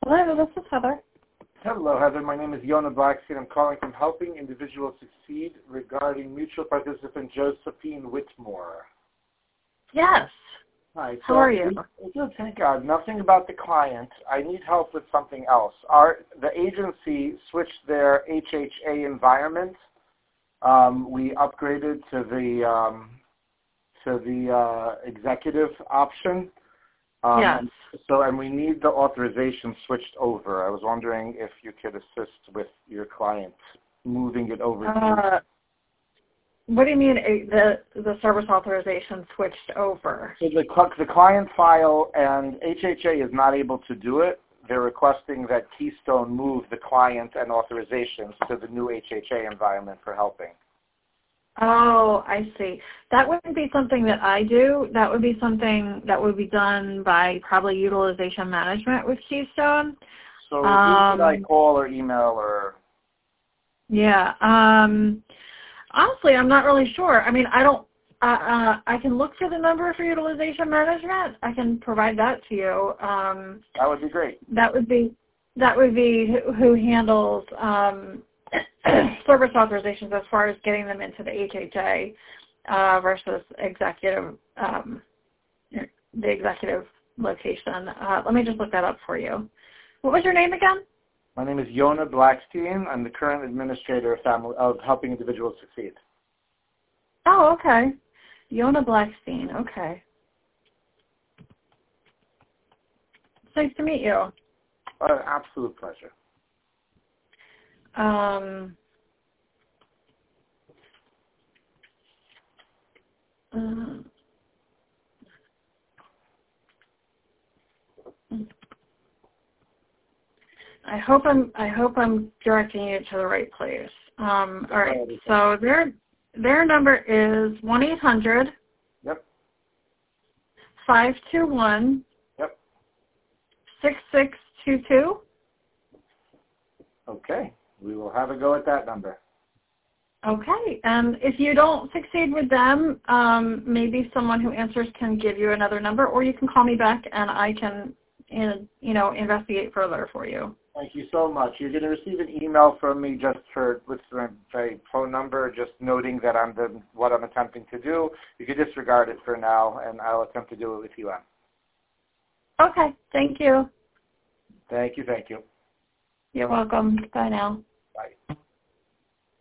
Hello, this is Heather. Hello, Heather. My name is Yona Blackstein. I'm calling from Helping Individuals Succeed regarding mutual participant Josephine Whitmore. Yes. Hi. How are you? Good, thank God. Nothing about the client. I need help with something else. The agency switched their HHA environment. We upgraded to the executive option. Yes. And we need the authorization switched over. I was wondering if you could assist with your client moving it over to What do you mean the service authorization switched over? So the client file and HHA is not able to do it. They're requesting that Keystone move the client and authorizations to the new HHA environment for helping. Oh, I see. That wouldn't be something that I do. That would be something that would be done by probably utilization management with Keystone. So who should I call or email or? Yeah. Honestly, I'm not really sure. I mean, I can look for the number for utilization management. I can provide that to you. That would be great. That would be who handles service authorizations as far as getting them into the HHA versus executive, the executive location. Let me just look that up for you. What was your name again? My name is Yona Blackstein. I'm the current administrator of Helping Individuals Succeed. Oh, okay. Yona Blackstein. Okay. It's nice to meet you. Absolute pleasure. I hope I'm directing you to the right place. All right. So their number is 1-800. Yep. 521. Yep. 6622. Okay. We will have a go at that number. Okay. And if you don't succeed with them, maybe someone who answers can give you another number, or you can call me back and I can, investigate further for you. Thank you so much. You're going to receive an email from me just with my phone number, just noting that what I'm attempting to do. You can disregard it for now, and I'll attempt to do it with you on. Okay. Thank you. Thank you. You're welcome. Bye now. Bye.